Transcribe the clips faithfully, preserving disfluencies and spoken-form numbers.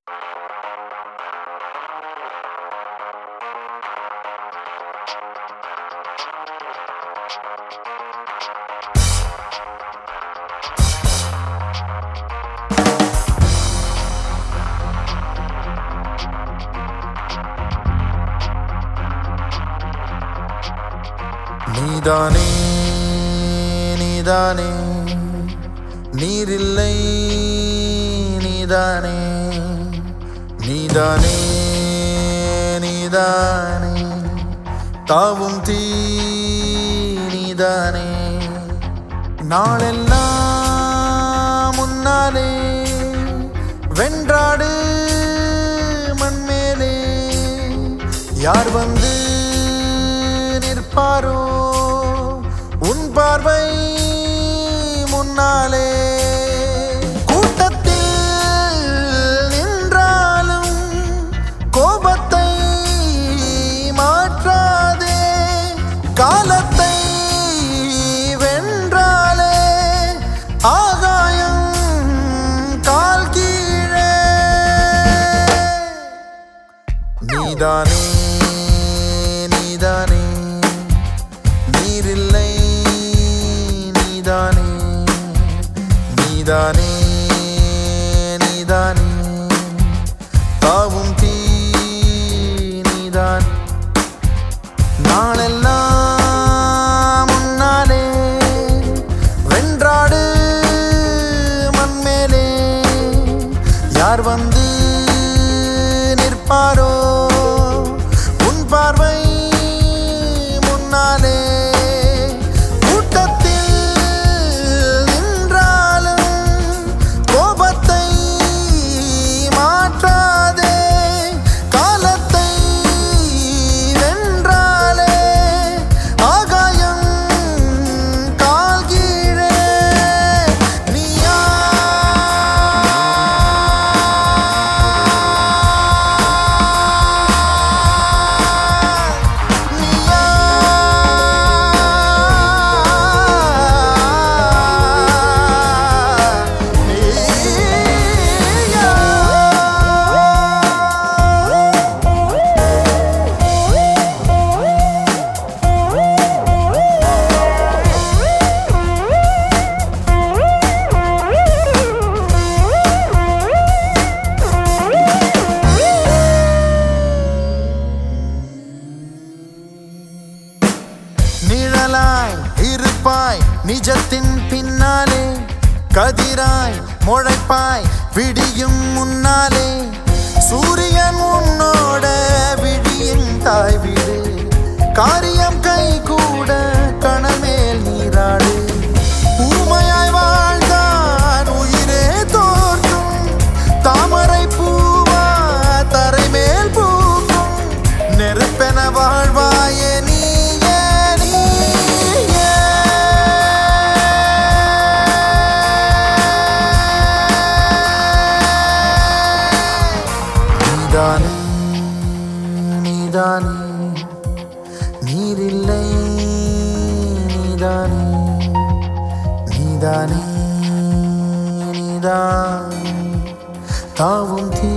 நீதானே நீதானே நீரில்லை நீதானே நீதானே நீதானே தாவும் தீ நீதானே நாளெல்லாம் முன்னாலே வென்றாடு மண்மேலே யார் வந்து நிற்பாரோ உன் பார்வை முன்னாலே கூட்டத்தில் நின்றாலும் கோபத்தை மாற்றாதே காலத்தை வென்றாலே ஆகாயம் கால் கீழே நீதானே நீதானே நீரில்லை நீதானே நீதானே நீதானே தாவும் தீ நீதான் நாளெல்லாம் முன்னாலே வென்றாடு மண்மேலே யார் வந்து நிற்பாரோ உன் பார்வை முன்னாலே நிழலாய் இருப்பாய் நிஜத்தின் பின்னாலே கதிராய் முளைப்பாய் விடியும் முன்னாலே சூரியன் உன்னோட விடியின் தாய் வீடு காரியம் கை கூட கணமேல் நீராடு ஊமையாய் வாழ்ந்தான் உயிரே தோற்றும் தாமரை பூவா தரைமேல் பூக்கும் நெருப்பென வாழ்வாயே நீ நீதானே நீதானே நீரில்லை நீதானே நீதானே நீதானே தாவும் தீ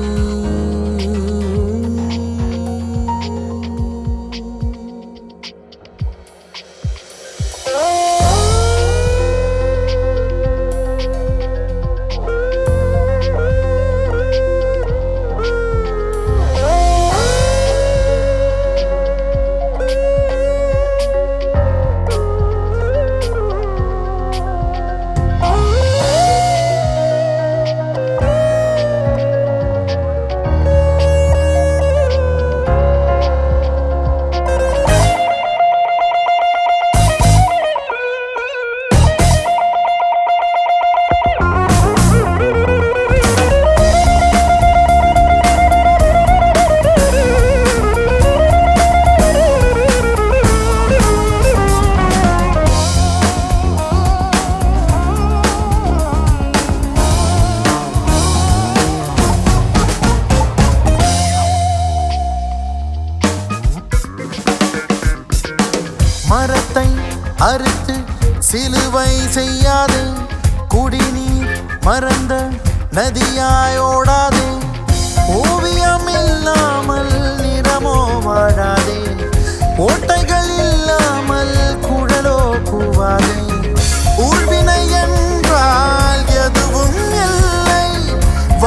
மரத்தை அறுத்து சிலுவை செய்யாதே குடிநீர் மறந்த நதியாய் ஓடாதே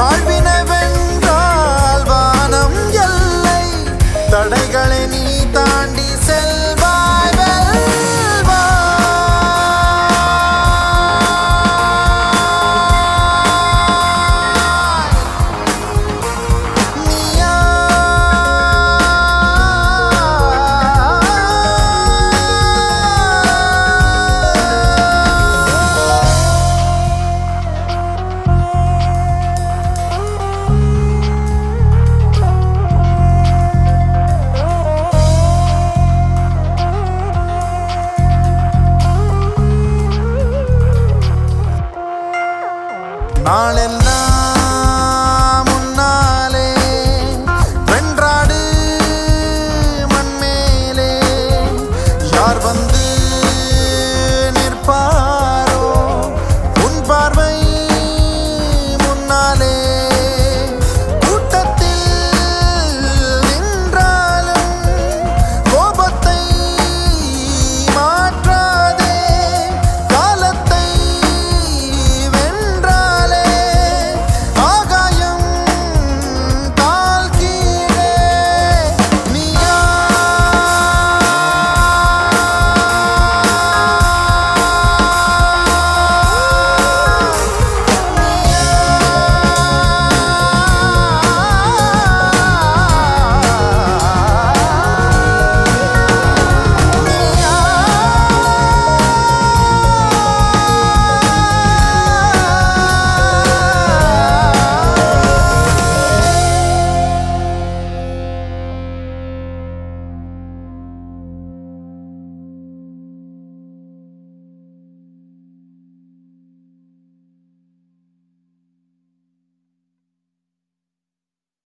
வாழ்வினை